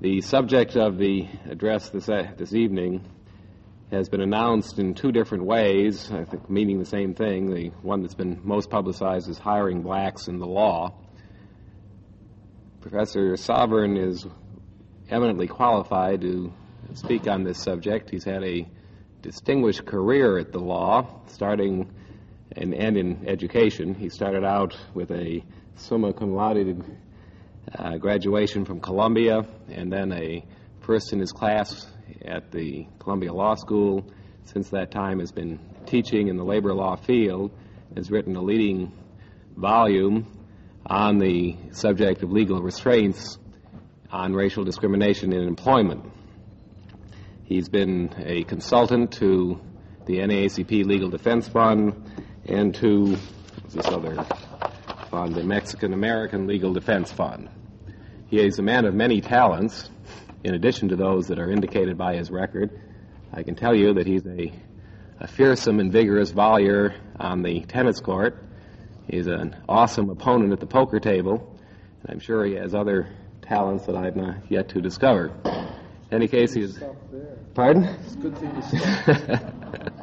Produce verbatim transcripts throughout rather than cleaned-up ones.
The subject of the address this, uh, this evening has been announced in two different ways, I think meaning the same thing. The one that's been most publicized is hiring blacks in the law. Professor Sovern is eminently qualified to speak on this subject. He's had a distinguished career at the law, starting and, and in education. He started out with a summa cum laude uh, graduation from Columbia, and then a first in his class at the Columbia Law School. Since that time has been teaching in the labor law field, has written a leading volume on the subject of legal restraints on racial discrimination in employment. He's been a consultant to the N double A C P Legal Defense Fund and to this other fund, the Mexican American Legal Defense Fund. He is a man of many talents, in addition to those that are indicated by his record. I can tell you that he's a, a fearsome and vigorous volleyer on the tennis court. He's an awesome opponent at the poker table, and I'm sure he has other talents that I've not yet to discover. In any case, he's... Stop there. Pardon? It's a good thing to stop.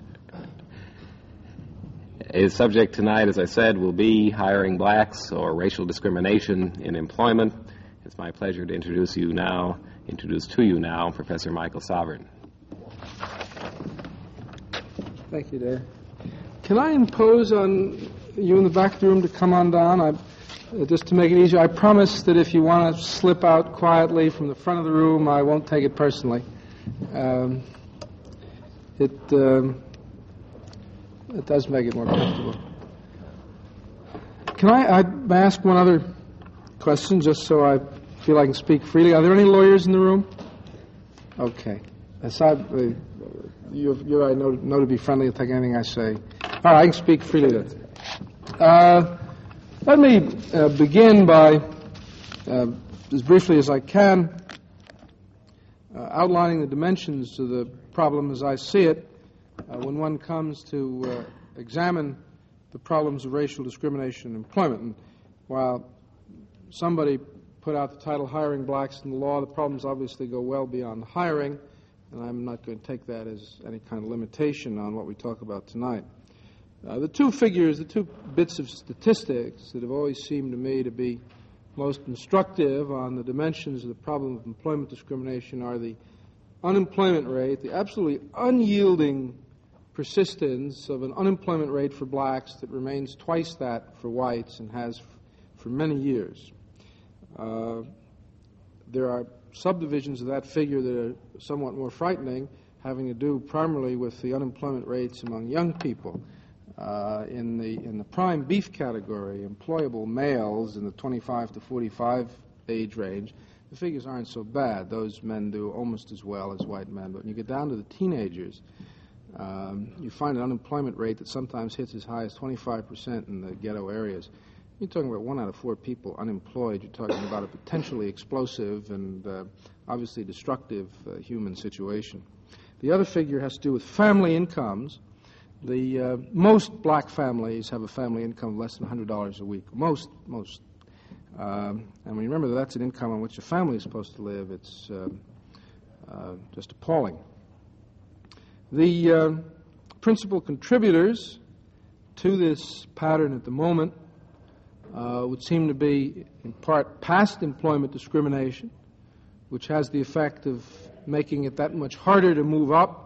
His subject tonight, as I said, will be hiring blacks or racial discrimination in employment. It's my pleasure to introduce you now, introduce to you now, Professor Michael Sovern. Thank you, Dave. Can I impose on you in the back of the room to come on down? I, uh, just to make it easier, I promise that if you want to slip out quietly from the front of the room, I won't take it personally. Um, it, um, it does make it more comfortable. Can I, I ask one other question, just so I feel I can speak freely? Are there any lawyers in the room? Okay. Aside, uh, you, you I know, know to be friendly. You'll take anything I say. All right, I can speak freely then. Uh, let me uh, begin by, uh, as briefly as I can, uh, outlining the dimensions of the problem as I see it uh, when one comes to uh, examine the problems of racial discrimination in employment. And while somebody put out the title Hiring Blacks in the Law, the problems obviously go well beyond hiring, and I'm not going to take that as any kind of limitation on what we talk about tonight. Uh, the two figures, the two bits of statistics that have always seemed to me to be most instructive on the dimensions of the problem of employment discrimination are the unemployment rate, the absolutely unyielding persistence of an unemployment rate for blacks that remains twice that for whites and has f- for many years. Uh, there are subdivisions of that figure that are somewhat more frightening, having to do primarily with the unemployment rates among young people. Uh, in the in the prime beef category, employable males in the twenty-five to forty-five age range, the figures aren't so bad. Those men do almost as well as white men. But when you get down to the teenagers, um, you find an unemployment rate that sometimes hits as high as twenty-five percent in the ghetto areas. You're talking about one out of four people unemployed. You're talking about a potentially explosive and uh, obviously destructive uh, human situation. The other figure has to do with family incomes. The uh, most black families have a family income of less than one hundred dollars a week. Most, most. Um, and when you remember that that's an income on which a family is supposed to live, it's uh, uh, just appalling. The uh, principal contributors to this pattern at the moment uh, would seem to be, in part, past employment discrimination, which has the effect of making it that much harder to move up,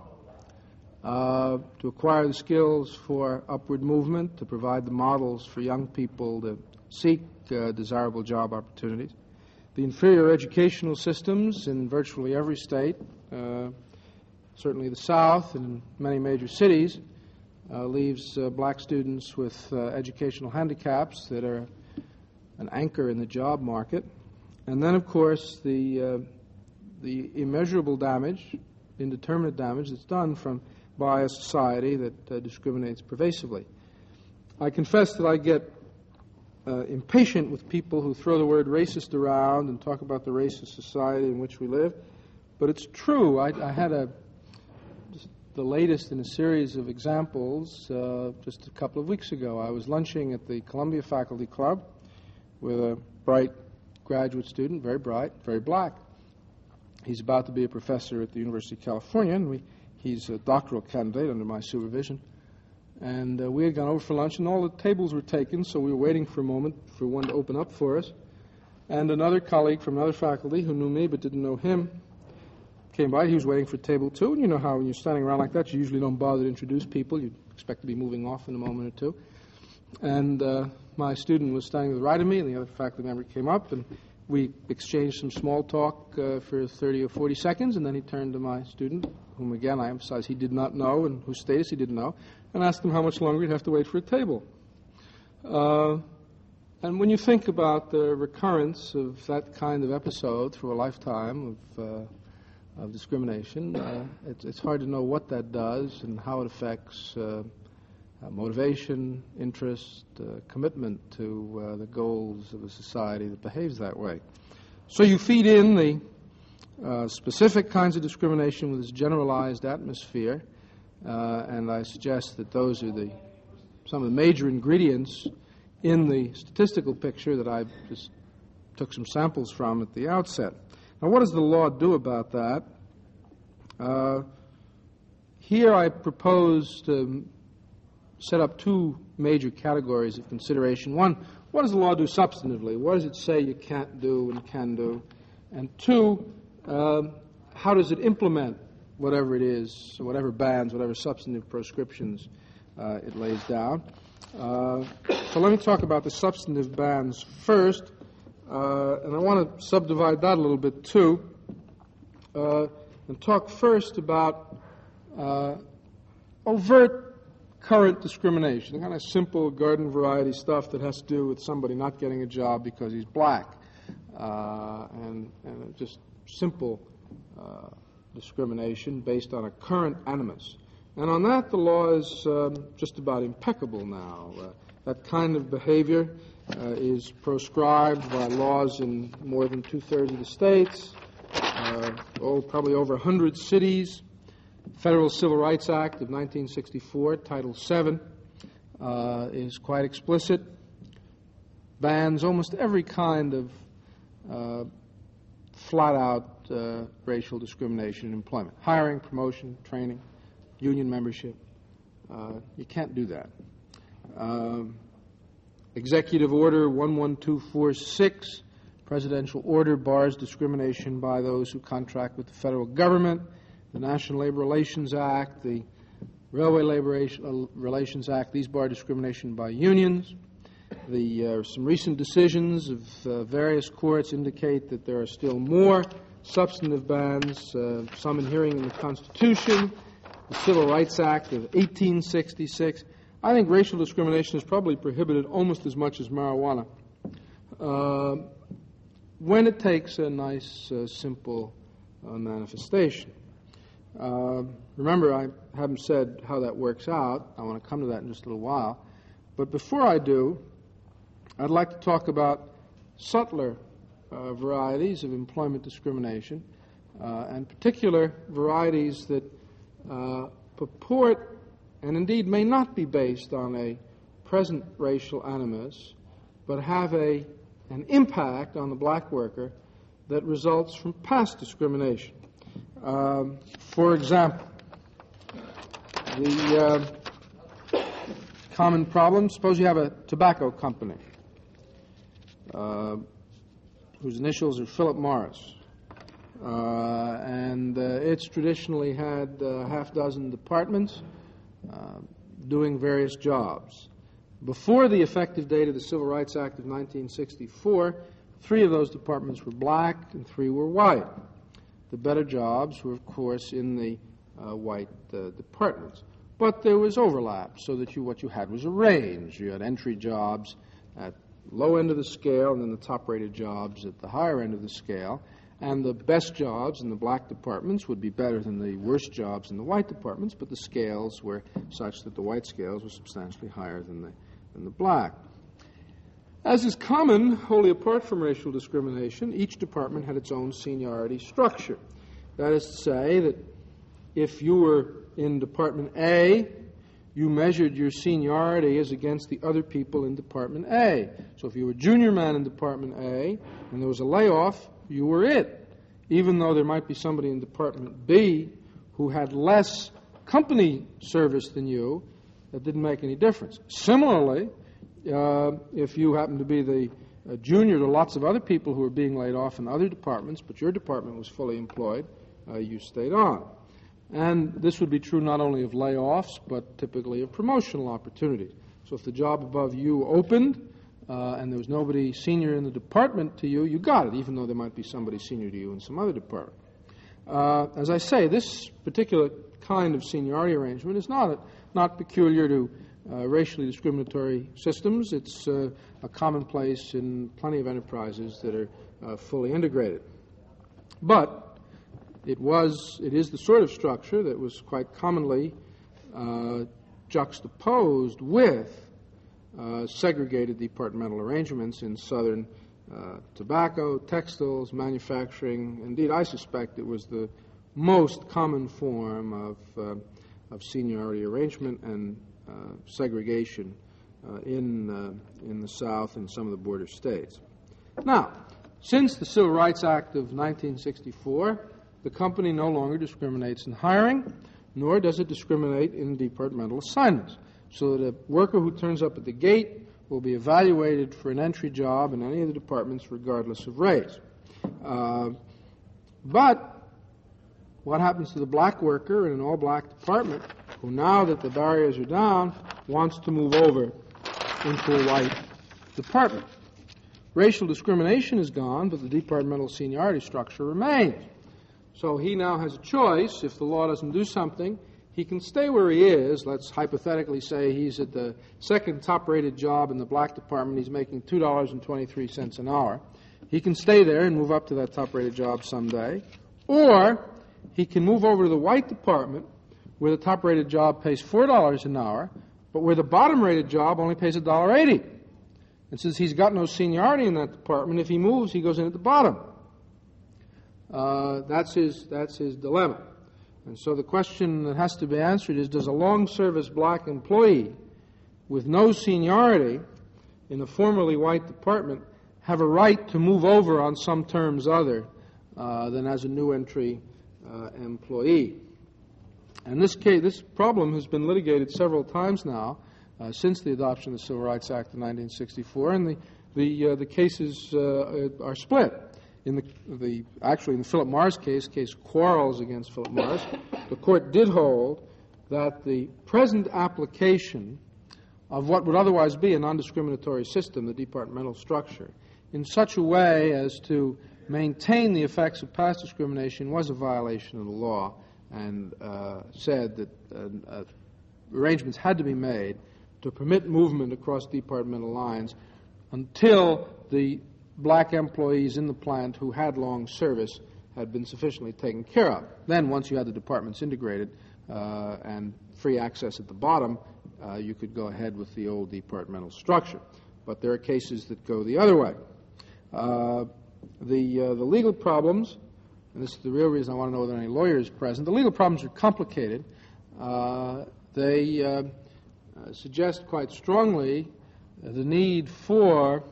Uh, to acquire the skills for upward movement, to provide the models for young people to seek uh, desirable job opportunities. The inferior educational systems in virtually every state, uh, certainly the South and in many major cities, uh, leaves uh, black students with uh, educational handicaps that are an anchor in the job market. And then, of course, the, uh, the immeasurable damage, indeterminate damage that's done from by a society that uh, discriminates pervasively. I confess that I get uh, impatient with people who throw the word racist around and talk about the racist society in which we live, but it's true. I, I had a just the latest in a series of examples uh, just a couple of weeks ago. I was lunching at the Columbia Faculty Club with a bright graduate student, very bright, very black. He's about to be a professor at the University of California, and we, he's a doctoral candidate under my supervision. And uh, we had gone over for lunch, and all the tables were taken, so we were waiting for a moment for one to open up for us. And another colleague from another faculty who knew me but didn't know him came by. He was waiting for table two, and you know how when you're standing around like that, you usually don't bother to introduce people. You expect to be moving off in a moment or two. And uh, my student was standing to the right of me, and the other faculty member came up, and we exchanged some small talk uh, for thirty or forty seconds, and then he turned to my student, whom again I emphasize he did not know and whose status he didn't know, and asked him how much longer he'd have to wait for a table. Uh, and when you think about the recurrence of that kind of episode through a lifetime of, uh, of discrimination, uh, it's, it's hard to know what that does and how it affects uh, uh, motivation, interest, uh, commitment to uh, the goals of a society that behaves that way. So you feed in the uh, specific kinds of discrimination with this generalized atmosphere, uh, and I suggest that those are the some of the major ingredients in the statistical picture that I just took some samples from at the outset. Now, what does the law do about that? Uh, here I propose to set up two major categories of consideration. One, what does the law do substantively? What does it say you can't do and can do? And two, uh, how does it implement whatever it is, whatever bans, whatever substantive proscriptions uh, it lays down? Uh, so let me talk about the substantive bans first, uh, and I want to subdivide that a little bit too, uh, and talk first about uh, overt current discrimination, the kind of simple garden variety stuff that has to do with somebody not getting a job because he's black, uh, and, and just simple uh, discrimination based on a current animus. And on that, the law is um, just about impeccable now. Uh, that kind of behavior uh, is proscribed by laws in more than two-thirds of the states, uh, oh, probably over one hundred cities. Federal Civil Rights Act of nineteen sixty-four, Title seven, uh, is quite explicit, bans almost every kind of uh, flat-out uh, racial discrimination in employment. Hiring, promotion, training, union membership. Uh, you can't do that. Um, Executive Order one one two four six, presidential order, bars discrimination by those who contract with the federal government. The National Labor Relations Act, the Railway Labor Relations Act, these bar discrimination by unions. The, uh, some recent decisions of uh, various courts indicate that there are still more substantive bans, uh, some inhering in the Constitution, the Civil Rights Act of eighteen sixty-six. I think racial discrimination is probably prohibited almost as much as marijuana, uh, when it takes a nice, uh, simple uh, manifestation. Uh, remember, I haven't said how that works out. I want to come to that in just a little while. But before I do, I'd like to talk about subtler uh, varieties of employment discrimination, uh, and particular varieties that uh, purport, and indeed may not be based on a present racial animus, but have a, an impact on the black worker that results from past discrimination. Um, for example, the uh, common problem, suppose you have a tobacco company uh, whose initials are Philip Morris, uh, and uh, it's traditionally had a half dozen departments uh, doing various jobs. Before the effective date of the Civil Rights Act of nineteen sixty-four, three of those departments were black and three were white. The better jobs were, of course, in the uh, white uh, departments. But there was overlap, so that you, what you had was a range. You had entry jobs at low end of the scale, and then the top-rated jobs at the higher end of the scale. And the best jobs in the black departments would be better than the worst jobs in the white departments, but the scales were such that the white scales were substantially higher than the, than the black. As is common, wholly apart from racial discrimination, each department had its own seniority structure. That is to say that if you were in Department A, you measured your seniority as against the other people in Department A. So if you were junior man in Department A and there was a layoff, you were it. even though there might be somebody in Department B who had less company service than you, that didn't make any difference. Similarly, uh, if you happen to be the uh, junior to lots of other people who were being laid off in other departments, but your department was fully employed, uh, you stayed on. And this would be true not only of layoffs, but typically of promotional opportunities. So if the job above you opened, uh, and there was nobody senior in the department to you, you got it, even though there might be somebody senior to you in some other department. Uh, as I say, this particular kind of seniority arrangement is not a, not peculiar to uh, racially discriminatory systems. It's uh, a commonplace in plenty of enterprises that are uh, fully integrated. But it was, it is the sort of structure that was quite commonly uh, juxtaposed with uh, segregated departmental arrangements in southern uh, tobacco, textiles, manufacturing. Indeed, I suspect it was the most common form of, uh, of seniority arrangement and uh, segregation uh, in, uh, in the South and some of the border states. Now, since the Civil Rights Act of nineteen sixty-four, the company no longer discriminates in hiring, nor does it discriminate in departmental assignments, so that a worker who turns up at the gate will be evaluated for an entry job in any of the departments regardless of race. Uh, but what happens to the black worker in an all-black department who, now that the barriers are down, wants to move over into a white department? Racial discrimination is gone, but the departmental seniority structure remains. So he now has a choice. If the law doesn't do something, he can stay where he is. Let's hypothetically say he's at the second top-rated job in the black department. He's making two dollars and twenty-three cents an hour. He can stay there and move up to that top-rated job someday. Or he can move over to the white department where the top-rated job pays four dollars an hour, but where the bottom-rated job only pays one dollar and eighty cents. And since he's got no seniority in that department, if he moves, he goes in at the bottom. Uh, that's his, that's his dilemma. And so the question that has to be answered is, does a long-service black employee with no seniority in a formerly white department have a right to move over on some terms other uh, than as a new entry uh, employee? And this case, this problem has been litigated several times now uh, since the adoption of the Civil Rights Act of nineteen sixty-four, and the the, uh, the cases uh, are split. In the, the actually in the Philip Morris case, case Quarles against Philip Morris, the court did hold that the present application of what would otherwise be a non-discriminatory system, the departmental structure, in such a way as to maintain the effects of past discrimination was a violation of the law, and uh, said that uh, uh, arrangements had to be made to permit movement across departmental lines until the black employees in the plant who had long service had been sufficiently taken care of. Then, once you had the departments integrated uh, and free access at the bottom, uh, you could go ahead with the old departmental structure. But there are cases that go the other way. Uh, the, uh, the legal problems, and this is the real reason I want to know whether any lawyers present, the legal problems are complicated. Uh, they uh, uh, suggest quite strongly uh, the need for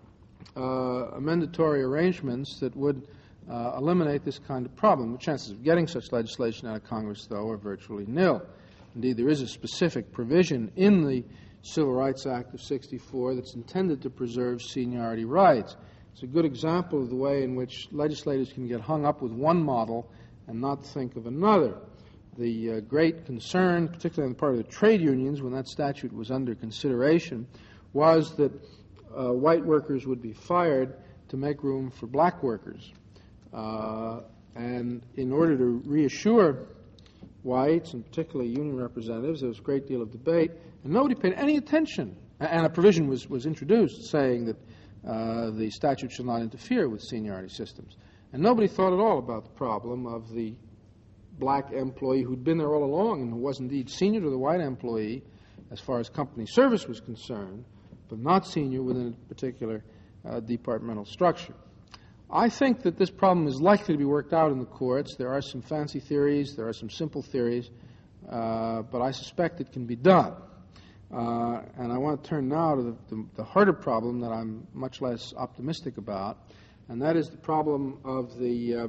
uh, mandatory arrangements that would uh, eliminate this kind of problem. The chances of getting such legislation out of Congress, though, are virtually nil. Indeed, there is a specific provision in the Civil Rights Act of sixty-four that's intended to preserve seniority rights. It's a good example of the way in which legislators can get hung up with one model and not think of another. The uh, great concern, particularly on the part of the trade unions when that statute was under consideration, was that uh, white workers would be fired to make room for black workers. Uh, and in order to reassure whites, and particularly union representatives, there was a great deal of debate, and nobody paid any attention. And a provision was, was introduced saying that uh, the statute shall not interfere with seniority systems. And nobody thought at all about the problem of the black employee who'd been there all along and who was indeed senior to the white employee as far as company service was concerned, but not senior within a particular uh, departmental structure. I think that this problem is likely to be worked out in the courts. There are some fancy theories, there are some simple theories, uh, but I suspect it can be done. Uh, and I want to turn now to the, the, the harder problem that I'm much less optimistic about, and that is the problem of the, uh,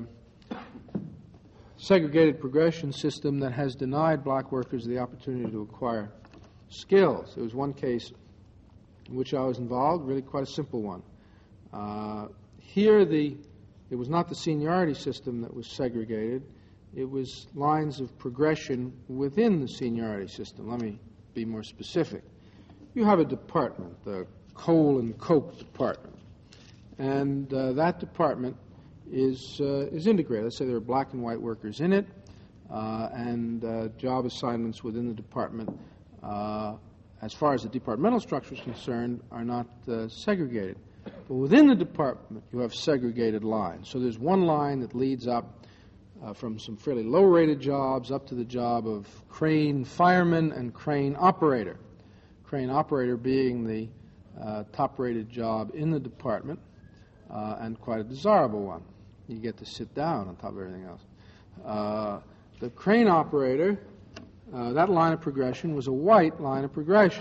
segregated progression system that has denied black workers the opportunity to acquire skills. There was one case in which I was involved, really quite a simple one. Uh, here, the it was not the seniority system that was segregated. It was lines of progression within the seniority system. Let me be more specific. You have a department, the coal and coke department, and uh, that department is uh, is integrated. Let's say there are black and white workers in it, uh, and uh, job assignments within the department, uh, as far as the departmental structure is concerned, are not uh, segregated. But within the department, you have segregated lines. So there's one line that leads up uh, from some fairly low-rated jobs up to the job of crane fireman and crane operator. Crane operator being the uh, top-rated job in the department, uh, and quite a desirable one. You get to sit down on top of everything else. Uh, the crane operator, uh, that line of progression was a white line of progression.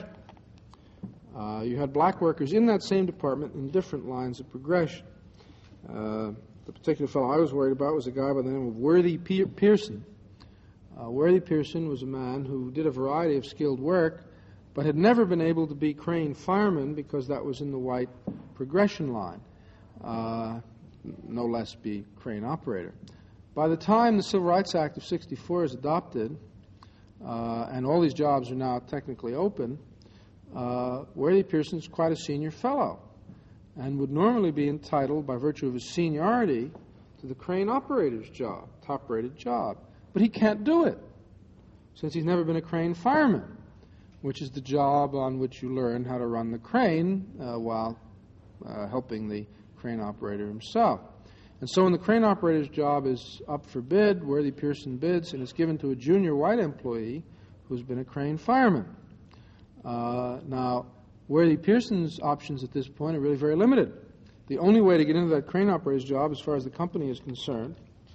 Uh, you had black workers in that same department in different lines of progression. Uh, the particular fellow I was worried about was a guy by the name of Worthy Pe- Pearson. Uh, Worthy Pearson was a man who did a variety of skilled work, but had never been able to be crane fireman because that was in the white progression line, uh, no less be crane operator. By the time the Civil Rights Act of sixty-four is adopted, uh, and all these jobs are now technically open, uh, Worthy Pearson is quite a senior fellow and would normally be entitled, by virtue of his seniority, to the crane operator's job, top-rated job. But he can't do it, since he's never been a crane fireman, which is the job on which you learn how to run the crane uh, while uh, helping the crane operator himself. And so when the crane operator's job is up for bid, Worthy Pearson bids, and it's given to a junior white employee who's been a crane fireman. Uh, now, Worthy Pearson's options at this point are really very limited. The only way to get into that crane operator's job, as far as the company is concerned,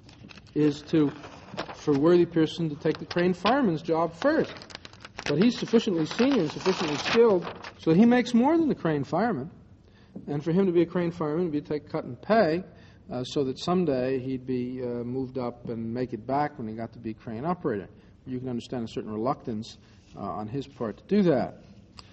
is to for Worthy Pearson to take the crane fireman's job first. But he's sufficiently senior and sufficiently skilled so he makes more than the crane fireman. And for him to be a crane fireman would be to take cut and pay, uh, so that someday he'd be uh, moved up and make it back when he got to be crane operator. You can understand a certain reluctance uh, on his part to do that.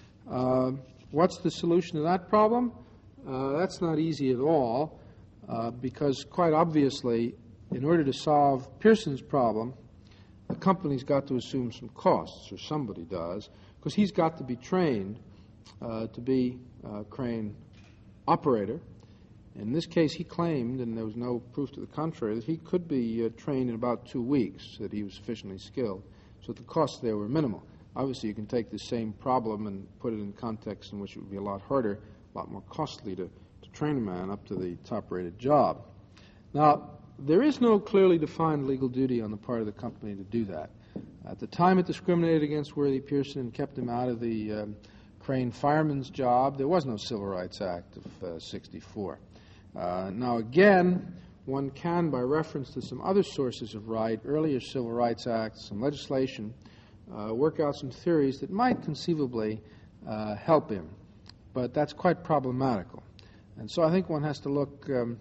Uh, what's the solution to that problem? Uh, that's not easy at all, uh, because quite obviously, in order to solve Pearson's problem, the company's got to assume some costs, or somebody does, because he's got to be trained uh, to be a crane operator. In this case, he claimed, and there was no proof to the contrary, that he could be uh, trained in about two weeks, that he was sufficiently skilled, so the costs there were minimal. Obviously, you can take the same problem and put it in context in which it would be a lot harder, a lot more costly to, to train a man up to the top-rated job. Now, there is no clearly defined legal duty on the part of the company to do that. At the time it discriminated against Worthy Pearson and kept him out of the um, crane fireman's job, there was no Civil Rights Act of uh, sixty-four. Uh, now, again, one can, by reference to some other sources of right, earlier Civil Rights Acts, some legislation, uh, work out some theories that might conceivably uh, help him. But that's quite problematical. And so I think one has to look um,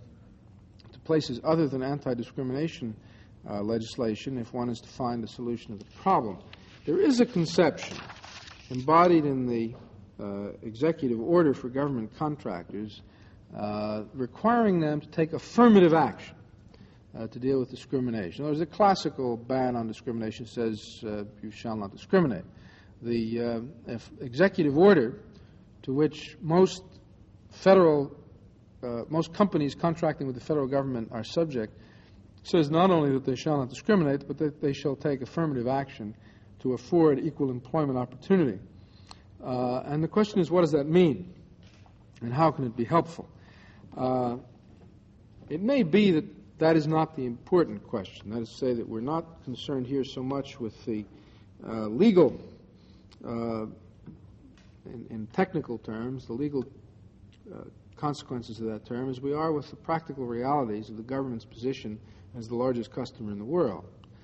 to places other than anti-discrimination uh, legislation if one is to find a solution to the problem. There is a conception embodied in the uh, executive order for government contractors uh, requiring them to take affirmative action uh, to deal with discrimination. In other words, the classical ban on discrimination says uh, you shall not discriminate. The uh, if executive order to which most federal, uh, most companies contracting with the federal government are subject, says not only that they shall not discriminate, but that they shall take affirmative action to afford equal employment opportunity. Uh, and the question is, what does that mean? And how can it be helpful? Uh, it may be that that is not the important question. That is to say that we're not concerned here so much with the uh, legal uh, In, in technical terms, the legal uh, consequences of that term, as we are with the practical realities of the government's position as the largest customer in the world.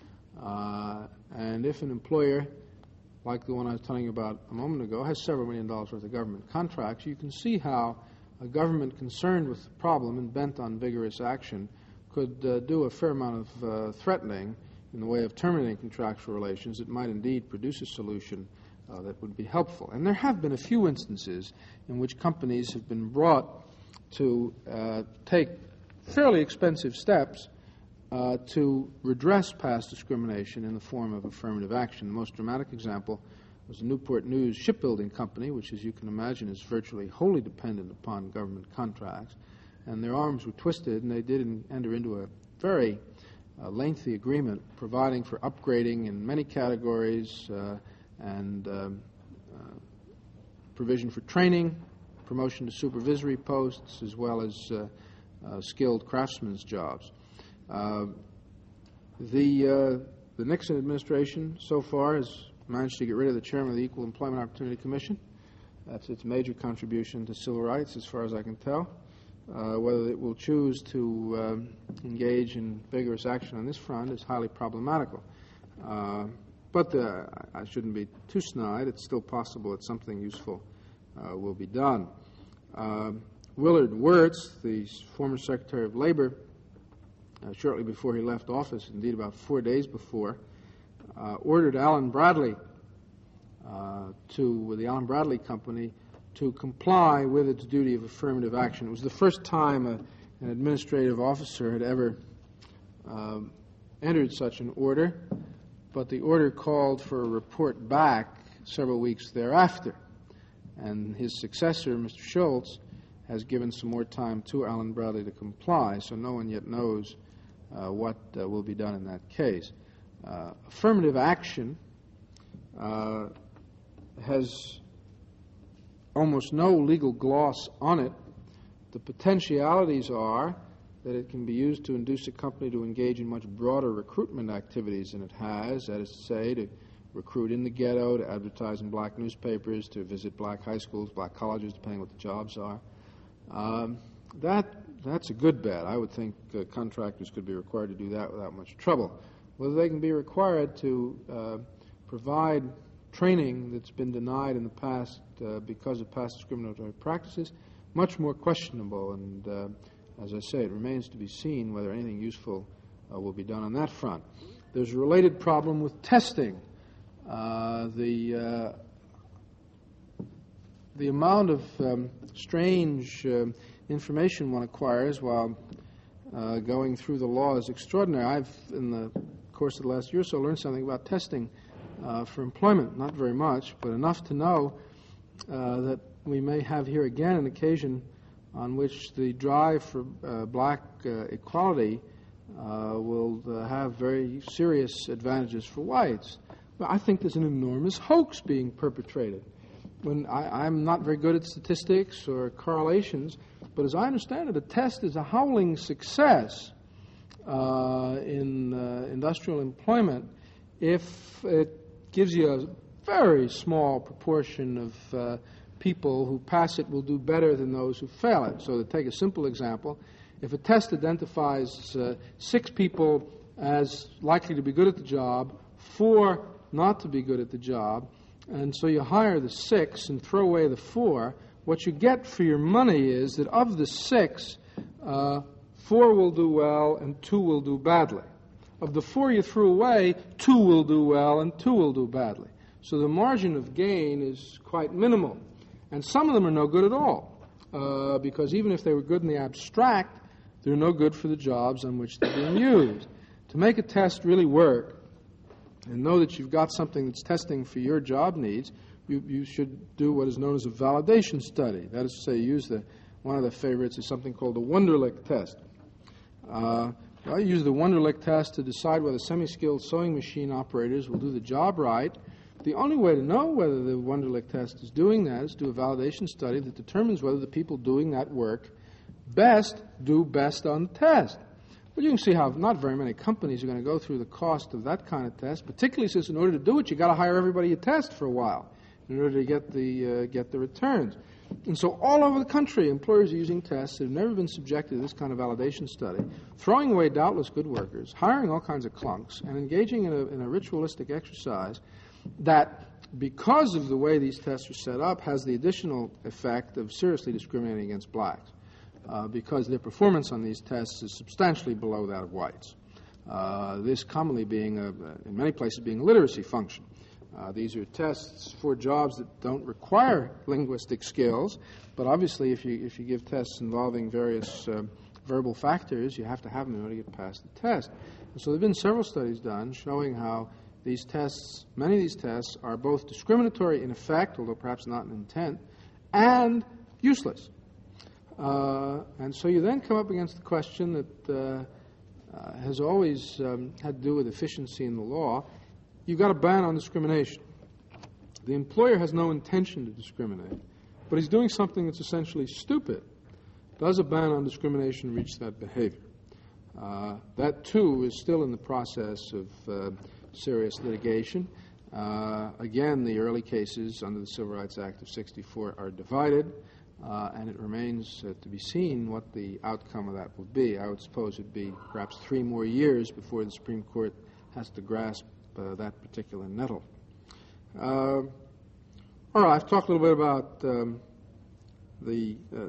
Uh, and if an employer, like the one I was telling you about a moment ago, has several million dollars worth of government contracts, you can see how a government concerned with the problem and bent on vigorous action could uh, do a fair amount of uh, threatening in the way of terminating contractual relations, it might indeed produce a solution uh, that would be helpful. And there have been a few instances in which companies have been brought to uh, take fairly expensive steps uh, to redress past discrimination in the form of affirmative action. The most dramatic example was the Newport News Shipbuilding Company, which, as you can imagine, is virtually wholly dependent upon government contracts. And their arms were twisted, and they did in, enter into a very uh, lengthy agreement providing for upgrading in many categories uh, and um, uh, provision for training, promotion to supervisory posts, as well as uh, uh, skilled craftsmen's jobs. Uh, the, uh, the Nixon administration so far has managed to get rid of the chairman of the Equal Employment Opportunity Commission. That's its major contribution to civil rights, as far as I can tell. Uh, whether it will choose to um, engage in vigorous action on this front is highly problematical. Uh, but uh, I shouldn't be too snide. It's still possible that something useful uh, will be done. Uh, Willard Wirtz, the former Secretary of Labor, uh, shortly before he left office, indeed about four days before, uh, ordered Allen Bradley uh, to, with the Allen Bradley Company, to comply with its duty of affirmative action. It was the first time a, an administrative officer had ever um, entered such an order, but the order called for a report back several weeks thereafter. And his successor, Mister Schultz, has given some more time to Allen Bradley to comply, so no one yet knows uh, what uh, will be done in that case. Uh, affirmative action uh, has almost no legal gloss on it. The potentialities are that it can be used to induce a company to engage in much broader recruitment activities than it has, that is to say, to recruit in the ghetto, to advertise in black newspapers, to visit black high schools, black colleges, depending what the jobs are. Um, that that's a good bet. I would think uh, contractors could be required to do that without much trouble. Whether they can be required to uh, provide training that's been denied in the past uh, because of past discriminatory practices, much more questionable, and uh, as I say, it remains to be seen whether anything useful uh, will be done on that front. There's a related problem with testing. Uh, the uh, the amount of um, strange uh, information one acquires while uh, going through the law is extraordinary. I've, in the course of the last year or so, learned something about testing Uh, for employment, not very much, but enough to know uh, that we may have here again an occasion on which the drive for uh, black uh, equality uh, will uh, have very serious advantages for whites. But I think there's an enormous hoax being perpetrated. When I, I'm not very good at statistics or correlations, but as I understand it, a test is a howling success uh, in uh, industrial employment if it gives you a very small proportion of uh, people who pass it will do better than those who fail it. So to take a simple example, if a test identifies uh, six people as likely to be good at the job, four not to be good at the job, and so you hire the six and throw away the four, what you get for your money is that of the six, uh, four will do well and two will do badly. Of the four you threw away, two will do well and two will do badly. So the margin of gain is quite minimal. And some of them are no good at all, uh, because even if they were good in the abstract, they're no good for the jobs on which they're being used. To make a test really work and know that you've got something that's testing for your job needs, you, you should do what is known as a validation study. That is to say, use the, one of the favorites is something called the Wunderlich test. Uh, I use the Wunderlich test to decide whether semi-skilled sewing machine operators will do the job right. The only way to know whether the Wunderlich test is doing that is to do a validation study that determines whether the people doing that work best do best on the test. Well, you can see how not very many companies are going to go through the cost of that kind of test, particularly since in order to do it, you've got to hire everybody you test for a while in order to get the uh, get the returns. And so all over the country, employers are using tests that have never been subjected to this kind of validation study, throwing away doubtless good workers, hiring all kinds of clunks, and engaging in a, in a ritualistic exercise that, because of the way these tests are set up, has the additional effect of seriously discriminating against blacks. uh, because their performance on these tests is substantially below that of whites. Uh, this commonly being, a, in many places, being a literacy function. Uh, these are tests for jobs that don't require linguistic skills, but obviously if you, if you give tests involving various uh, verbal factors, you have to have them in order to get past the test. And so there have been several studies done showing how these tests, many of these tests, are both discriminatory in effect, although perhaps not in intent, and useless. Uh, and so you then come up against the question that uh, uh, has always um, had to do with efficiency in the law. You've got a ban on discrimination. The employer has no intention to discriminate, but he's doing something that's essentially stupid. Does a ban on discrimination reach that behavior? Uh, that, too, is still in the process of uh, serious litigation. Uh, again, the early cases under the Civil Rights Act of sixty-four are divided, uh, and it remains uh, to be seen what the outcome of that will be. I would suppose it would be perhaps three more years before the Supreme Court has to grasp uh, that particular nettle. Uh, all right, I've talked a little bit about um, the uh,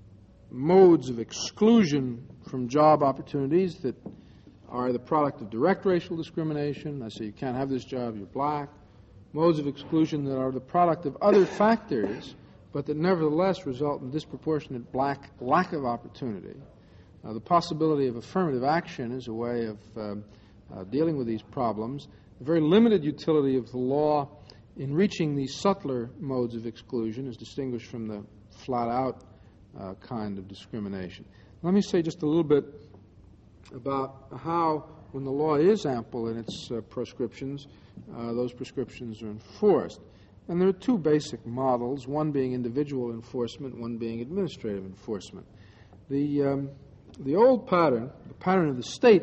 modes of exclusion from job opportunities that are the product of direct racial discrimination. I say you can't have this job, you're black. Modes of exclusion that are the product of other factors, but that nevertheless result in disproportionate black lack of opportunity. Uh, the possibility of affirmative action is a way of um, uh, dealing with these problems. The very limited utility of the law in reaching these subtler modes of exclusion is distinguished from the flat-out uh, kind of discrimination. Let me say just a little bit about how, when the law is ample in its uh, prescriptions, uh, those prescriptions are enforced. And there are two basic models, one being individual enforcement, one being administrative enforcement. The, um, the old pattern, the pattern of the state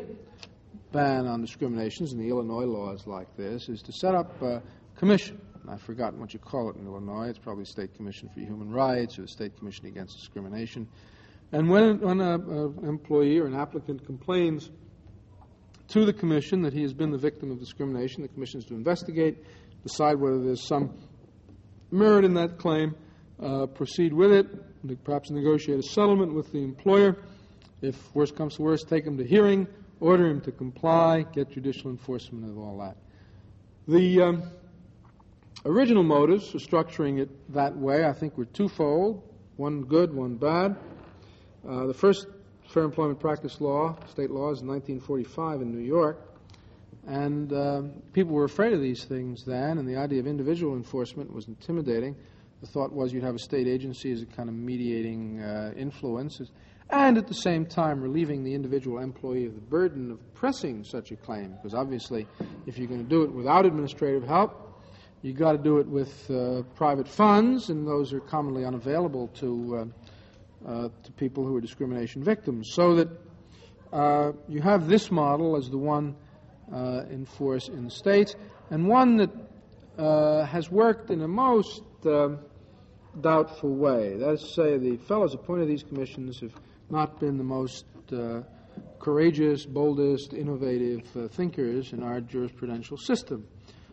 ban on discriminations, and the Illinois law is like this, is to set up a commission. I've forgotten what you call it in Illinois. It's probably State Commission for Human Rights or the State Commission Against Discrimination. And when, when an employee or an applicant complains to the commission that he has been the victim of discrimination, the commission is to investigate, decide whether there's some merit in that claim, uh, proceed with it, perhaps negotiate a settlement with the employer. If worse comes to worse, take him to hearing, order him to comply, get judicial enforcement of all that. The um, original motives for structuring it that way, I think, were twofold, one good, one bad. Uh, the first Fair Employment Practice Law, state law, is in nineteen forty-five in New York, and uh, people were afraid of these things then, and the idea of individual enforcement was intimidating. The thought was you'd have a state agency as a kind of mediating uh, influence, and at the same time relieving the individual employee of the burden of pressing such a claim, because obviously if you're going to do it without administrative help, you've got to do it with uh, private funds, and those are commonly unavailable to uh, Uh, to people who are discrimination victims, so that uh, you have this model as the one uh, in force in the states, and one that uh, has worked in a most uh, doubtful way. That is to say, the fellows appointed these commissions have not been the most uh, courageous, boldest, innovative uh, thinkers in our jurisprudential system.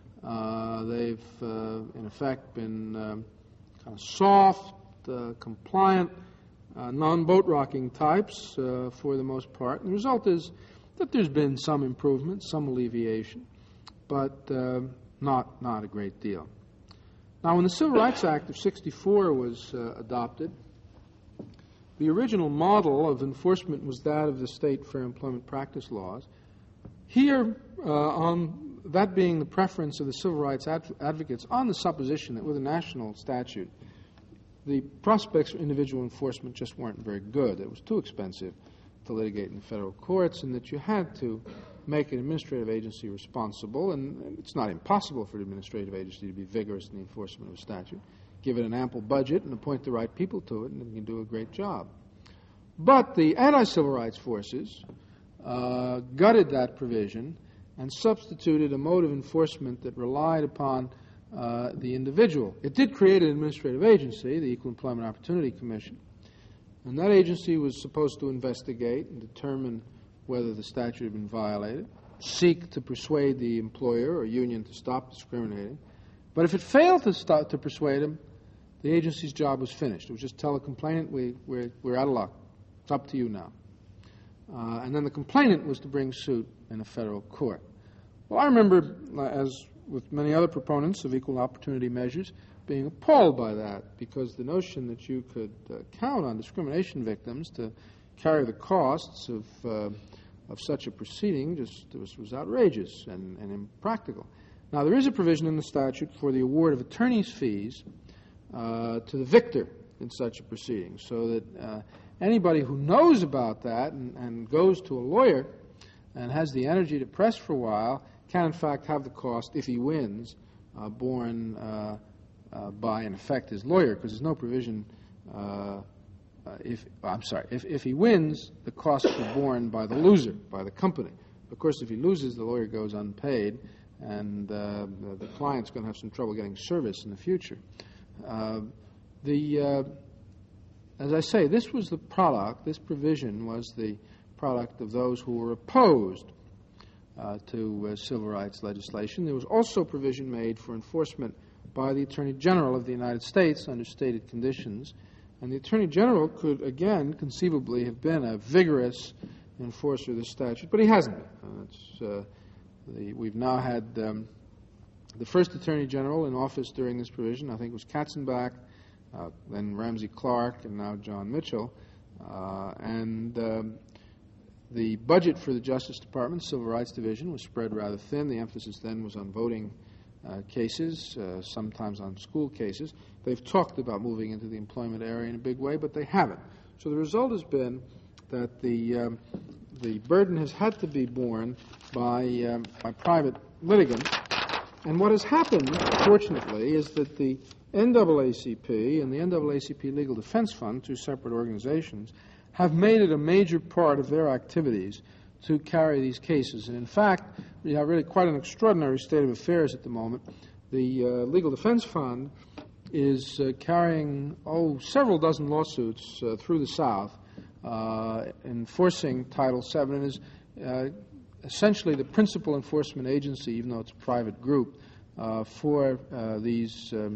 Uh, they've, uh, in effect, been um, kind of soft, uh, compliant, Uh, non-boat rocking types uh, for the most part. And the result is that there's been some improvement, some alleviation, but uh, not, not a great deal. Now, when the Civil Rights Act of sixty-four was uh, adopted, the original model of enforcement was that of the state fair employment practice laws. Here, uh, on that being the preference of the civil rights ad- advocates, on the supposition that with a national statute, the prospects for individual enforcement just weren't very good. It was too expensive to litigate in the federal courts, and that you had to make an administrative agency responsible, and it's not impossible for an administrative agency to be vigorous in the enforcement of a statute. Give it an ample budget and appoint the right people to it, and it can do a great job. But the anti-civil rights forces uh, gutted that provision and substituted a mode of enforcement that relied upon Uh, the individual. It did create an administrative agency, the Equal Employment Opportunity Commission, and that agency was supposed to investigate and determine whether the statute had been violated, seek to persuade the employer or union to stop discriminating. But if it failed to stop to persuade them, the agency's job was finished. It was just tell the complainant we, we're, we're out of luck. It's up to you now. Uh, and then the complainant was to bring suit in a federal court. Well, I remember, uh, as with many other proponents of equal opportunity measures, being appalled by that, because the notion that you could uh, count on discrimination victims to carry the costs of uh, of such a proceeding just was, was outrageous and, and impractical. Now, there is a provision in the statute for the award of attorney's fees uh, to the victor in such a proceeding, so that uh, anybody who knows about that and, and goes to a lawyer and has the energy to press for a while can, in fact, have the cost, if he wins, uh, borne uh, uh, by, in effect, his lawyer, because there's no provision uh, Uh, if I'm sorry, if, if he wins, the costs are borne by the loser, by the company. Of course, if he loses, the lawyer goes unpaid, and uh, the, the client's going to have some trouble getting service in the future. Uh, the, uh, as I say, this was the product, this provision was the product of those who were opposed uh, to uh, civil rights legislation. There was also provision made for enforcement by the Attorney General of the United States under stated conditions. And the Attorney General could, again, conceivably have been a vigorous enforcer of the statute, but he hasn't. Uh, it's, uh, the, we've now had um, the first Attorney General in office during this provision, I think it was Katzenbach, uh, then Ramsey Clark, and now John Mitchell. Uh, and um, the budget for the Justice Department, Civil Rights Division, was spread rather thin. The emphasis then was on voting Uh, cases, uh, sometimes on school cases. They've talked about moving into the employment area in a big way, but they haven't. So the result has been that the um, the burden has had to be borne by um, by private litigants. And what has happened, fortunately, is that the N double A C P and the N double A C P Legal Defense Fund, two separate organizations, have made it a major part of their activities to carry these cases. And in fact, we have really quite an extraordinary state of affairs at the moment. The uh, Legal Defense Fund is uh, carrying, oh, several dozen lawsuits uh, through the South uh, enforcing Title seven, and is uh, essentially the principal enforcement agency, even though it's a private group, uh, for uh, these um,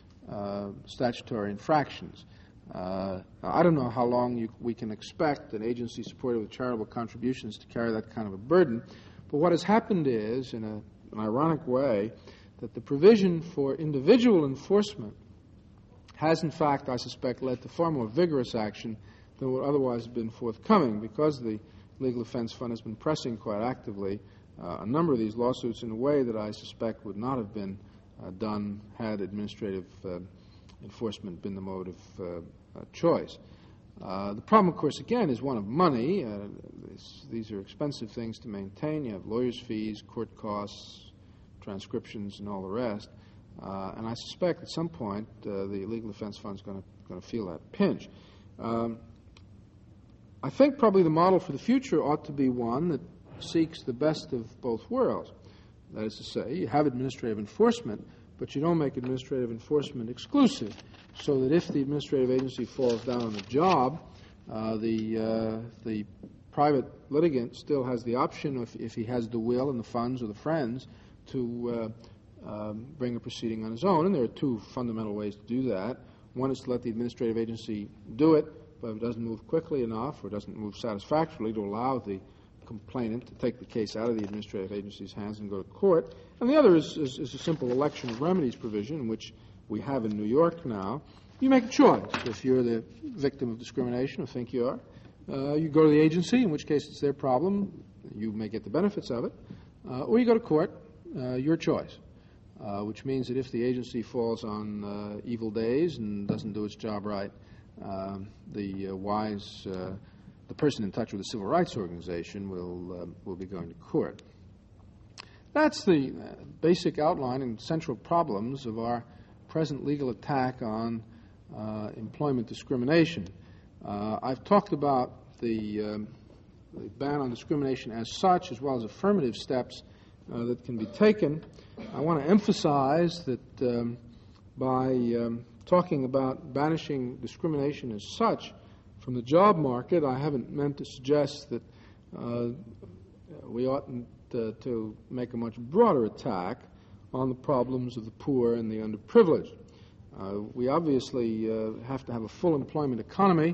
uh, statutory infractions. Uh, I don't know how long you, we can expect an agency supported with charitable contributions to carry that kind of a burden, but what has happened is, in a, an ironic way, that the provision for individual enforcement has, in fact, I suspect, led to far more vigorous action than would otherwise have been forthcoming, because the Legal Defense Fund has been pressing quite actively uh, a number of these lawsuits in a way that I suspect would not have been uh, done had administrative uh, enforcement been the mode of uh, uh, choice. Uh, the problem, of course, again, is one of money. Uh, this, these are expensive things to maintain. You have lawyers' fees, court costs, transcriptions, and all the rest. Uh, and I suspect at some point uh, the Legal Defense Fund is going to feel that pinch. Um, I think probably the model for the future ought to be one that seeks the best of both worlds. That is to say, you have administrative enforcement, but you don't make administrative enforcement exclusive, so that if the administrative agency falls down on the job, uh, the uh, the private litigant still has the option, if, if he has the will and the funds or the friends, to uh, um, bring a proceeding on his own. And there are two fundamental ways to do that. One is to let the administrative agency do it, but if it doesn't move quickly enough or doesn't move satisfactorily, to allow the complainant to take the case out of the administrative agency's hands and go to court. And the other is, is, is a simple election of remedies provision, which we have in New York now. You make a choice. If you're the victim of discrimination, or think you are, uh, you go to the agency, in which case it's their problem. You may get the benefits of it. Uh, or you go to court, uh, your choice, uh, which means that if the agency falls on uh, evil days and doesn't do its job right, um, the uh, wise uh, the person in touch with a civil rights organization will uh, will be going to court. That's the uh, basic outline and central problems of our present legal attack on uh, employment discrimination. Uh, I've talked about the, um, the ban on discrimination as such, as well as affirmative steps uh, that can be taken. I want to emphasize that um, by um, talking about banishing discrimination as such from the job market, I haven't meant to suggest that uh, we oughtn't uh, to make a much broader attack on the problems of the poor and the underprivileged. Uh, we obviously uh, have to have a full employment economy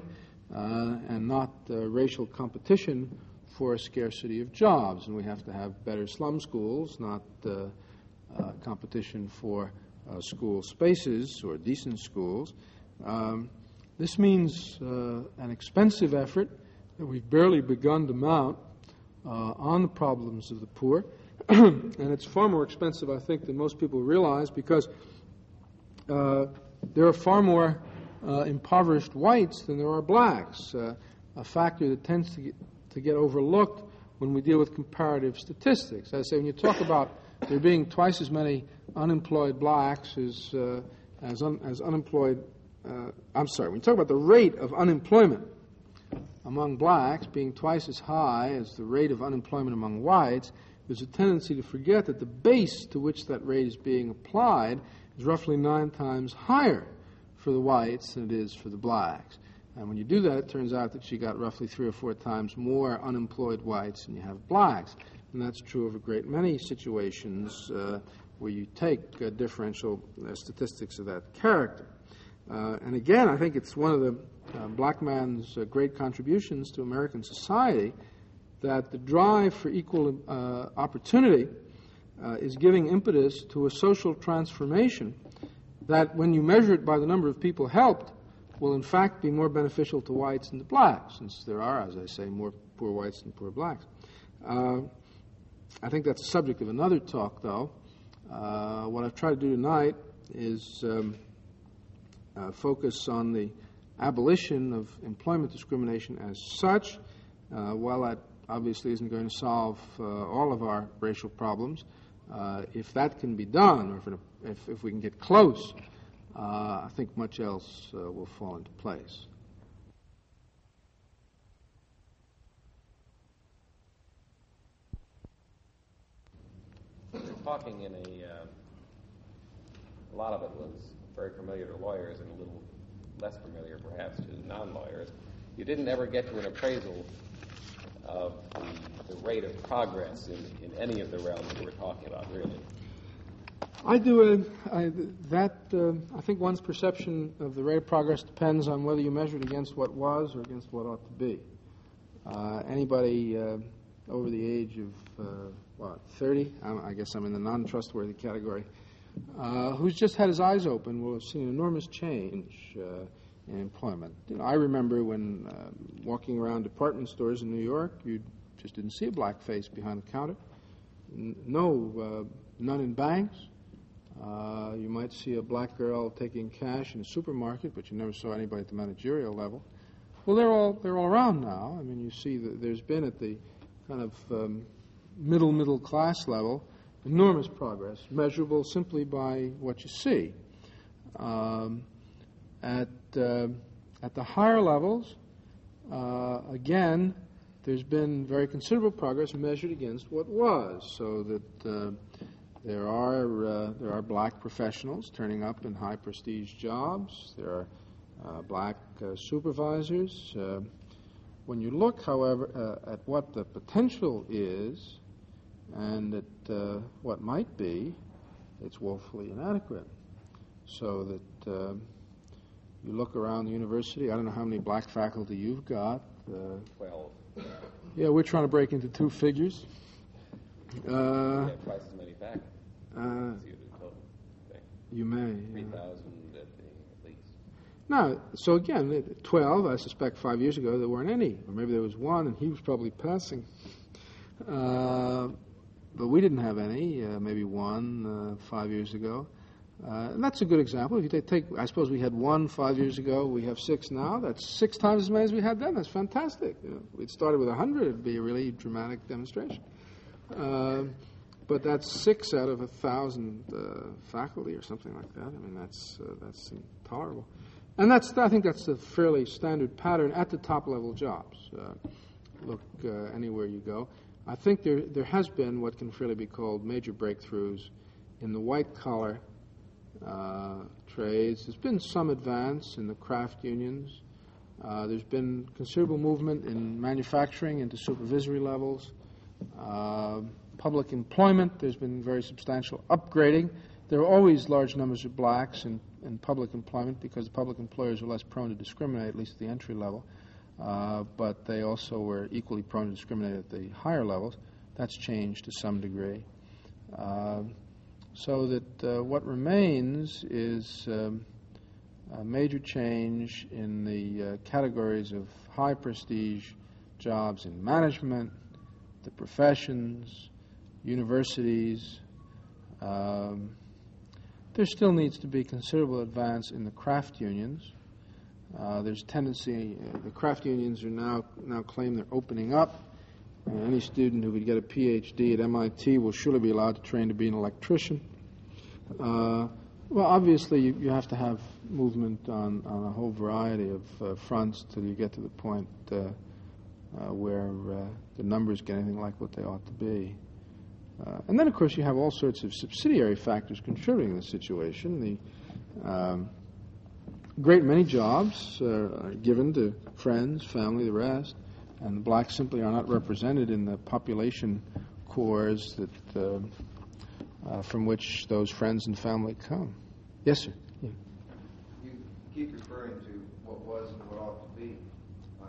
uh, and not uh, racial competition for a scarcity of jobs. And we have to have better slum schools, not uh, uh, competition for uh, school spaces or decent schools. Um, this means uh, an expensive effort that we've barely begun to mount uh, on the problems of the poor. And it's far more expensive, I think, than most people realize, because uh, there are far more uh, impoverished whites than there are blacks, uh, a factor that tends to get, to get overlooked when we deal with comparative statistics. As I say, when you talk about there being twice as many unemployed blacks as, uh, as, un, as unemployed, uh, I'm sorry, when you talk about the rate of unemployment among blacks being twice as high as the rate of unemployment among whites, there's a tendency to forget that the base to which that rate is being applied is roughly nine times higher for the whites than it is for the blacks. And when you do that, it turns out that you got roughly three or four times more unemployed whites than you have blacks. And that's true of a great many situations uh, where you take uh, differential uh, statistics of that character. Uh, and again, I think it's one of the uh, black man's uh, great contributions to American society that the drive for equal uh, opportunity uh, is giving impetus to a social transformation that, when you measure it by the number of people helped, will in fact be more beneficial to whites than to blacks, since there are, as I say, more poor whites than poor blacks. Uh, I think that's the subject of another talk, though. Uh, what I've tried to do tonight is um, uh, focus on the abolition of employment discrimination as such. Uh, while that obviously isn't going to solve uh, all of our racial problems, uh, if that can be done, or if, it, if, if we can get close, uh, I think much else uh, will fall into place. You're talking in a, uh, a lot of it was very familiar to lawyers and a little less familiar perhaps to non-lawyers. You didn't ever get to an appraisal of the, the rate of progress in, in any of the realms you were talking about, really. I do. A, I, that uh, I think one's perception of the rate of progress depends on whether you measure it against what was or against what ought to be. Uh, anybody uh, over the age of uh, what thirty, I, I guess I'm in the non-trustworthy category, uh, who's just had his eyes open will have seen an enormous change uh, in employment. You know, I remember when uh, walking around department stores in New York, you just didn't see a black face behind the counter. N- no, uh, none in banks. Uh, you might see a black girl taking cash in a supermarket, but you never saw anybody at the managerial level. Well, they're all they're all around now. I mean, you see that there's been at the kind of um, middle middle class level enormous progress, measurable simply by what you see. Um, at uh, at the higher levels, uh, again, there's been very considerable progress measured against what was, so that uh, there are uh, there are black professionals turning up in high prestige jobs. There are uh, black uh, supervisors. Uh, when you look, however, uh, at what the potential is and at uh, what might be, it's woefully inadequate. So that uh, you look around the university. I don't know how many black faculty you've got. Uh, Twelve. Yeah, we're trying to break into two figures. Uh, We have twice as many faculty. uh, It's usually total thing. you may. Three yeah. thousand at the at least. No, so again, at twelve, I suspect five years ago there weren't any. Or maybe there was one and he was probably passing. Uh, but we didn't have any, uh, maybe one uh, five years ago. Uh, and that's a good example. If you take, take, I suppose we had one five years ago, we have six now. That's six times as many as we had then. That's fantastic. You know, if we'd started with a hundred, it'd be a really dramatic demonstration. Uh, but that's six out of a thousand uh, faculty or something like that. I mean, that's uh, that's intolerable. And that's I think that's a fairly standard pattern at the top level jobs. Uh, look uh, anywhere you go. I think there there has been what can fairly be called major breakthroughs in the white collar uh, trades. There's been some advance in the craft unions. Uh, there's been considerable movement in manufacturing into supervisory levels. Uh, public employment, there's been very substantial upgrading. There are always large numbers of blacks in, in public employment because the public employers are less prone to discriminate, at least at the entry level. uh, but they also were equally prone to discriminate at the higher levels. That's changed to some degree. Uh, so that uh, what remains is um, a major change in the uh, categories of high prestige jobs in management, the professions, universities. Um, there still needs to be considerable advance in the craft unions. Uh, there's tendency, uh, the craft unions are now, now claim they're opening up. Uh, any student who could get a P H D at M I T will surely be allowed to train to be an electrician. Uh, well, obviously, you, you have to have movement on, on a whole variety of uh, fronts till you get to the point uh, uh, where uh, the numbers get anything like what they ought to be. Uh, and then, of course, you have all sorts of subsidiary factors contributing to the situation. The um, great many jobs uh, are given to friends, family, the rest, and the blacks simply are not represented in the population cores that uh, uh, from which those friends and family come. Yes, sir. Yeah. You keep referring to what was and what ought to be. Uh,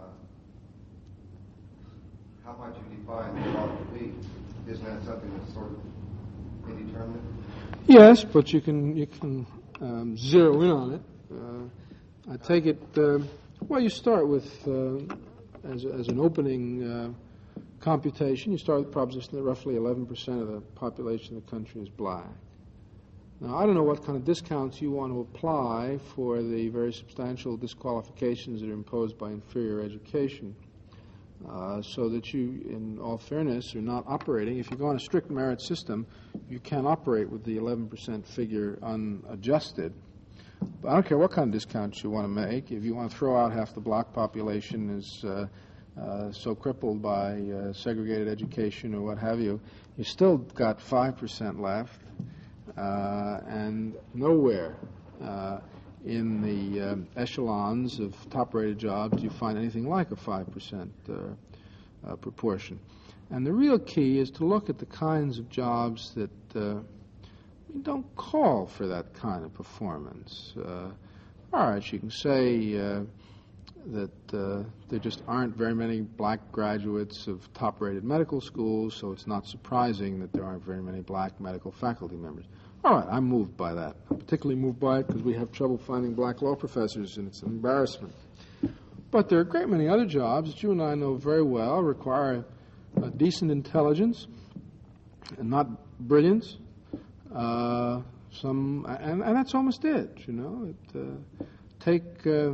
how might you define what ought to be? Isn't that something that's sort of indeterminate? Yes, but you can you can um, zero in on it. Uh, I take it. Uh, well, you start with uh, as as an opening uh, computation. You start with the proposition that roughly eleven percent of the population of the country is black. Now, I don't know what kind of discounts you want to apply for the very substantial disqualifications that are imposed by inferior education. Uh, so that you, in all fairness, are not operating. If you go on a strict merit system, you can't operate with the eleven percent figure unadjusted. But I don't care what kind of discounts you want to make. If you want to throw out half the black population is uh, uh, so crippled by uh, segregated education or what have you, you still got five percent left, uh, and nowhere uh, in the uh, echelons of top-rated jobs do you find anything like a five percent uh, uh, proportion. And the real key is to look at the kinds of jobs that uh, don't call for that kind of performance. Uh, all right, you can say uh, that uh, there just aren't very many black graduates of top-rated medical schools, so it's not surprising that there aren't very many black medical faculty members. All right, I'm moved by that. I'm particularly moved by it because we have trouble finding black law professors, and it's an embarrassment. But there are a great many other jobs that you and I know very well require a decent intelligence and not brilliance. Uh, some, and, and that's almost it, you know. It, uh, take uh,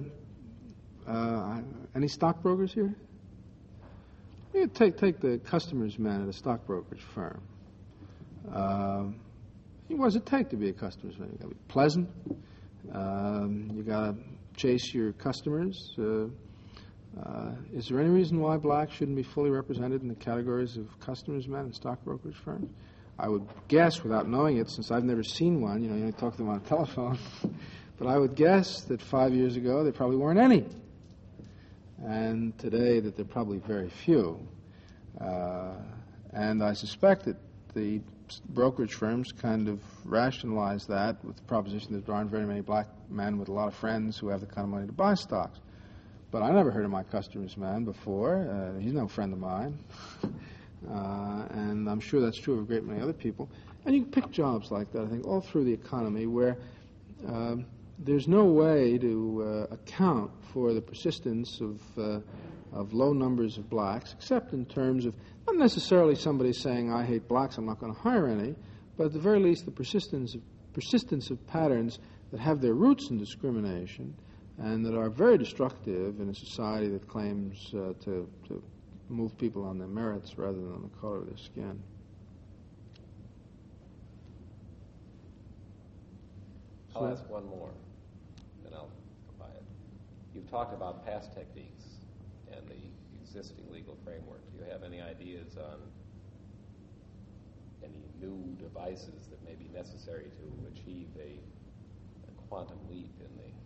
uh, any stockbrokers here? You take take the customer's man at a stockbrokerage firm. Uh, what does it take to be a customer's man? You got to be pleasant. Um, you got to chase your customers. Uh, uh, is there any reason why blacks shouldn't be fully represented in the categories of customers men and stockbrokerage firms? I would guess, without knowing it, since I've never seen one, you know, you only talk to them on a telephone, but I would guess that five years ago there probably weren't any, and today that there are probably very few. Uh, and I suspect that the brokerage firms kind of rationalize that with the proposition that there aren't very many black men with a lot of friends who have the kind of money to buy stocks. But I never heard of my customer's man before. Uh, he's no friend of mine. Uh, and I'm sure that's true of a great many other people. And you can pick jobs like that, I think, all through the economy where um, there's no way to uh, account for the persistence of uh, of low numbers of blacks, except in terms of not necessarily somebody saying, I hate blacks, I'm not going to hire any, but at the very least the persistence of, persistence of patterns that have their roots in discrimination and that are very destructive in a society that claims uh, to, to move people on their merits rather than on the color of their skin. I'll so, ask one more, then I'll buy it. You've talked about past techniques and the existing legal framework. Do you have any ideas on any new devices that may be necessary to achieve a, a quantum leap in the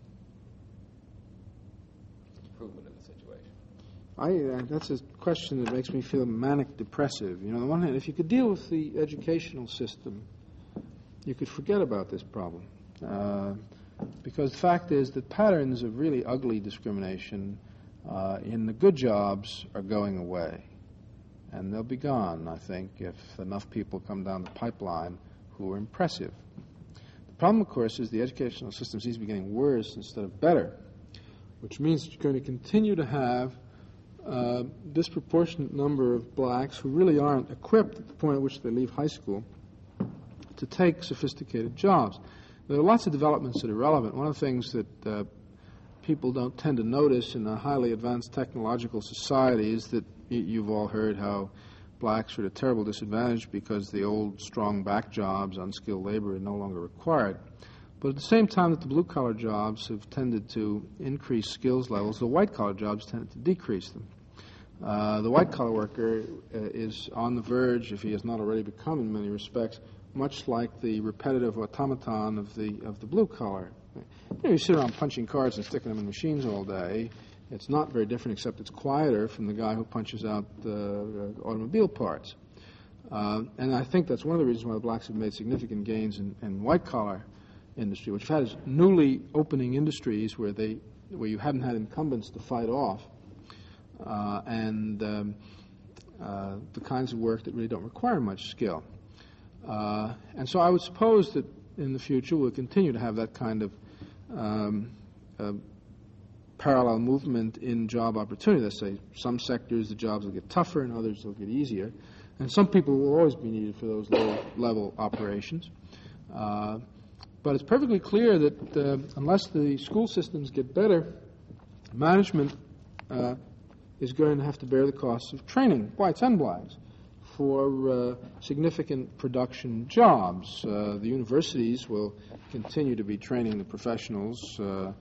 improvement of the situation? I, uh, that's a question that makes me feel manic depressive. You know, on the one hand, if you could deal with the educational system, you could forget about this problem. Uh, because the fact is that patterns of really ugly discrimination uh, in the good jobs are going away. And they'll be gone, I think, if enough people come down the pipeline who are impressive. The problem, of course, is the educational system seems to be getting worse instead of better, which means you're going to continue to have a disproportionate number of blacks who really aren't equipped at the point at which they leave high school to take sophisticated jobs. There are lots of developments that are relevant. One of the things that uh, people don't tend to notice in a highly advanced technological society is that y- you've all heard how blacks are at a terrible disadvantage because the old strong back jobs, unskilled labor, are no longer required. But at the same time that the blue-collar jobs have tended to increase skills levels, the white-collar jobs tended to decrease them. Uh, the white-collar worker uh, is on the verge, if he has not already become in many respects, much like the repetitive automaton of the of the blue-collar. You know, you sit around punching cards and sticking them in machines all day. It's not very different, except it's quieter from the guy who punches out uh, automobile parts. Uh, and I think that's one of the reasons why the blacks have made significant gains in, in white-collar industry, which has newly opening industries where they where you hadn't had incumbents to fight off, uh, and um, uh, the kinds of work that really don't require much skill. Uh, and so I would suppose that in the future we'll continue to have that kind of um, uh, parallel movement in job opportunity. Let's say some sectors the jobs will get tougher and others will get easier, and some people will always be needed for those low-level operations. Uh, But it's perfectly clear that uh, unless the school systems get better, management uh, is going to have to bear the costs of training whites and blacks for uh, significant production jobs. Uh, the universities will continue to be training the professionals, uh, uh,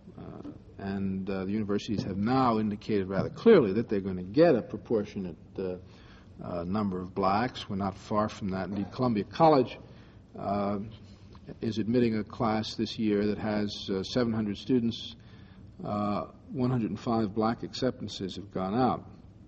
and uh, the universities have now indicated rather clearly that they're going to get a proportionate uh, uh, number of blacks. We're not far from that. Indeed, Columbia College uh, is admitting a class this year that has uh, seven hundred students. Uh, one hundred five black acceptances have gone out.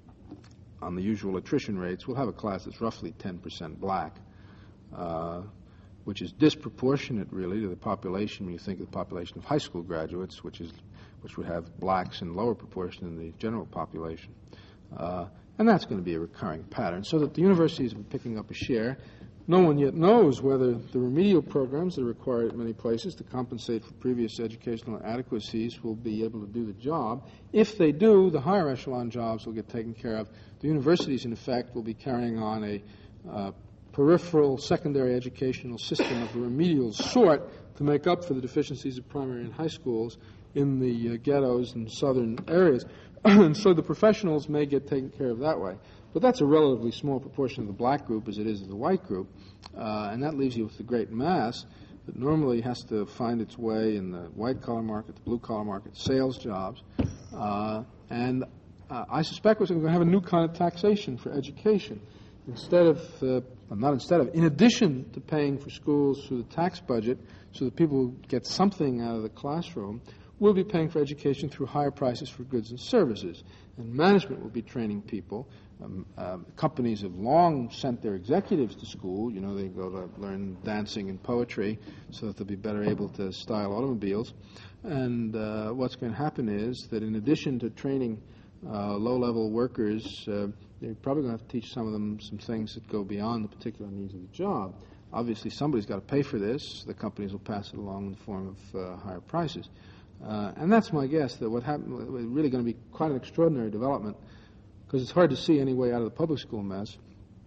On the usual attrition rates, we'll have a class that's roughly ten percent black, uh, which is disproportionate, really, to the population when you think of the population of high school graduates, which is which would have blacks in lower proportion than the general population. Uh, and that's going to be a recurring pattern, so that the universities have been picking up a share. No one yet knows whether the remedial programs that are required at many places to compensate for previous educational inadequacies will be able to do the job. If they do, the higher echelon jobs will get taken care of. The universities, in effect, will be carrying on a uh, peripheral secondary educational system of a remedial sort to make up for the deficiencies of primary and high schools in the uh, ghettos and southern areas. And so the professionals may get taken care of that way. But that's a relatively small proportion of the black group as it is of the white group, uh, and that leaves you with the great mass that normally has to find its way in the white-collar market, the blue-collar market, sales jobs. Uh, and uh, I suspect we're going to have a new kind of taxation for education. Instead of, uh, well, not instead of, in addition to paying for schools through the tax budget so that people get something out of the classroom, we'll be paying for education through higher prices for goods and services. And management will be training people. Um, uh, companies have long sent their executives to school. You know, they go to learn dancing and poetry so that they'll be better able to style automobiles. And uh, what's going to happen is that in addition to training uh, low-level workers, uh, they're probably going to have to teach some of them some things that go beyond the particular needs of the job. Obviously, somebody's got to pay for this. The companies will pass it along in the form of uh, higher prices. Uh, and that's my guess, that what happened was really going to be quite an extraordinary development, because it's hard to see any way out of the public school mess,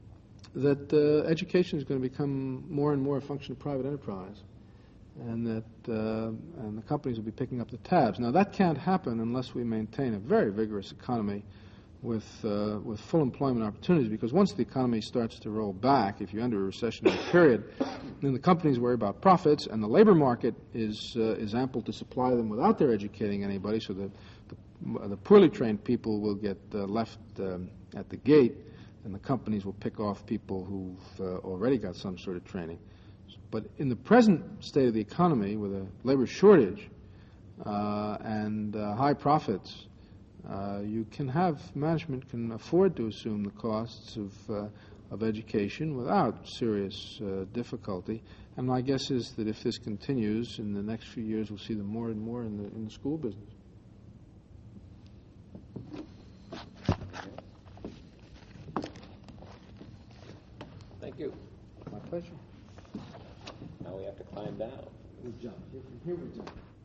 that uh, education is going to become more and more a function of private enterprise, and that uh, and the companies will be picking up the tabs. Now, that can't happen unless we maintain a very vigorous economy with uh, with full employment opportunities, because once the economy starts to roll back, if you enter a recessionary period, then the companies worry about profits, and the labor market is uh, is ample to supply them without their educating anybody, so that the, the poorly trained people will get uh, left um, at the gate, and the companies will pick off people who've uh, already got some sort of training. But in the present state of the economy, with a labor shortage uh, and uh, high profits, Uh, you can have, management can afford to assume the costs of uh, of education without serious uh, difficulty. And my guess is that if this continues, in the next few years we'll see them more and more in the in the school business. you. My pleasure. Now we have to climb down. We jump. Here, from here we jump.